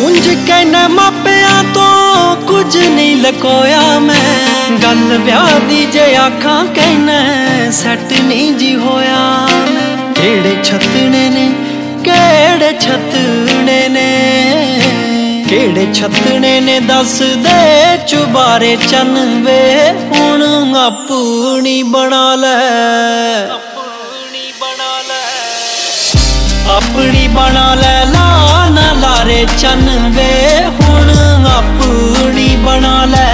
उंज कहना मापिया तो कुछ नहीं लकोया मैं, गल ब्याह दी जे आखां कहना सैट नहीं जी होया। केड़े छतने ने केड़े छतने ने केड़े छतने ने दस दे चुबारे चन वे, हुण अपनी बना ले अपनी बना ले ला ना लारे चन वे, हुण अपनी बना ले।